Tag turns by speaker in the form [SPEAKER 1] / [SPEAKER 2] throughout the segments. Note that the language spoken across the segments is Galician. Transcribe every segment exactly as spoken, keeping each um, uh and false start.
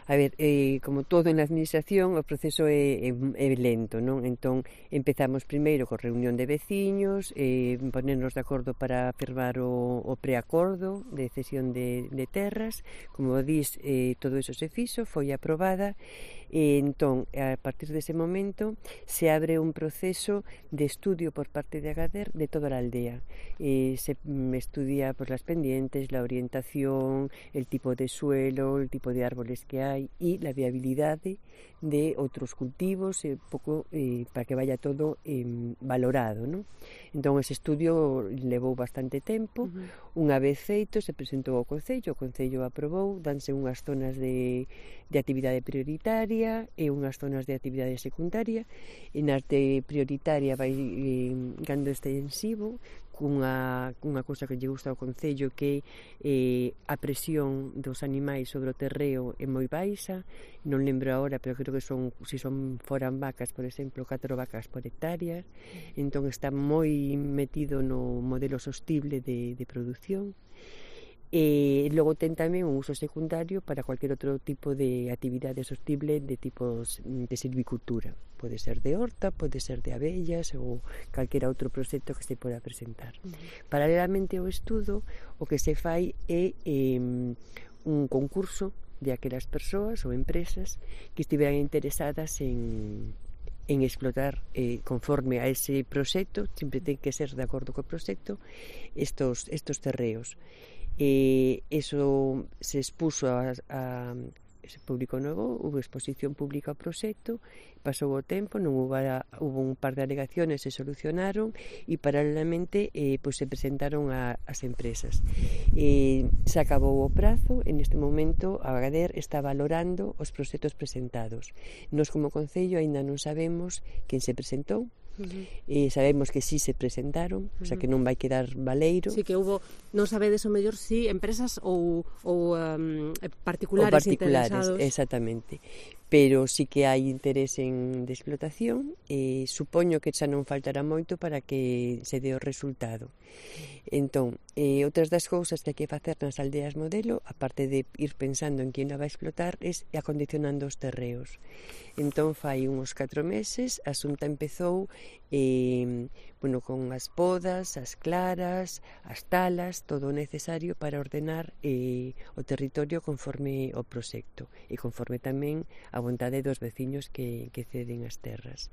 [SPEAKER 1] A ver, eh, como todo na administración, o proceso é, é, é lento, non? Entón, empezamos primeiro co reunión de veciños, eh, ponernos de acordo para firmar o, o preacordo de cesión de, de terras. Como dis, eh, todo eso se fixo, foi aprobada, e entón, a partir dese momento, se abre un proceso de estudio por parte de Agadir de toda a aldea. Eh, se estudia pues, las pendientes, la orientación, el tipo de suelo, el tipo de árboles que hai, e la viabilidade de outros cultivos, eh, pouco, eh, para que vaya todo eh, valorado, ¿no? Entón, ese estudio levou bastante tempo. Uh-huh. Unha vez feito, se presentou ao Concello, o Concello aprobou, danse unhas zonas de, de actividade prioritaria e unhas zonas de actividade secundaria, e nas de prioritaria vai eh, gando extensivo, cunha, cunha cousa que lle gusta ao Concello, que eh, a presión dos animais sobre o terreo é moi baixa, non lembro agora, pero creo que son, se son foran vacas, por exemplo, catro vacas por hectárea, entón está moi metido no modelo sostible de, de produción. E logo ten tamén un uso secundario para cualquier outro tipo de actividade sostible de tipos de silvicultura. Pode ser de horta, pode ser de abellas ou calquera outro proxecto que se poda presentar. Uh-huh. Paralelamente ao estudo, o que se fai é eh, un concurso de aquelas persoas ou empresas que estiveran interesadas en en explotar eh, conforme a ese proxecto, sempre ten que ser de acordo co proxecto, estos, estos terreos. E iso se expuso a, a se publicou novo, houve exposición pública ao proxecto, pasou o tempo, non houve, houve un par de alegaciones, se solucionaron, e paralelamente eh, pues, se presentaron a, as empresas. Eh, se acabou o prazo, en este momento a Agadir está valorando os proxectos presentados. Nos como Concello aínda non sabemos quen se presentou. Uh-huh. E sabemos que sí se presentaron, uh-huh. O sea que non vai quedar baleiro.
[SPEAKER 2] Sí que hubo, non sabedes o mellor si sí, empresas ou, ou um, particulares,
[SPEAKER 1] ou particulares
[SPEAKER 2] interesados.
[SPEAKER 1] Exactamente. Pero sí que hai interés en de explotación, e supoño que xa non faltará moito para que se dé o resultado. Entón, eh, outras das cousas que hai que facer nas aldeas modelo, aparte de ir pensando en quen a vai explotar, é acondicionando os terreos. Entón, fai uns catro meses, a Xunta empezou eh, bueno, con as podas, as claras, as talas, todo o necesario para ordenar eh, o territorio conforme o proxecto e conforme tamén a vontade dos veciños que, que ceden as terras.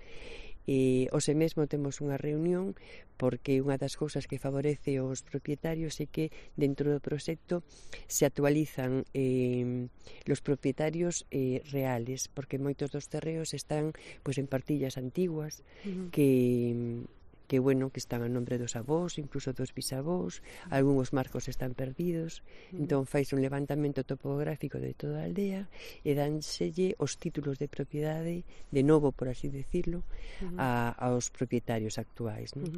[SPEAKER 1] E hoxe mesmo temos unha reunión porque unha das cousas que favorece os propietarios é que dentro do proxecto se actualizan eh, los propietarios eh, reales, porque moitos dos terreos están pues, en partillas antiguas uh-huh. que... que bueno, que están a nombre dos avós, incluso dos bisavós, algúns marcos están perdidos, uh-huh. Entón fais un levantamento topográfico de toda a aldea e dánselle os títulos de propiedade, de novo, por así decirlo, uh-huh. a, aos propietarios actuais, non? Uh-huh.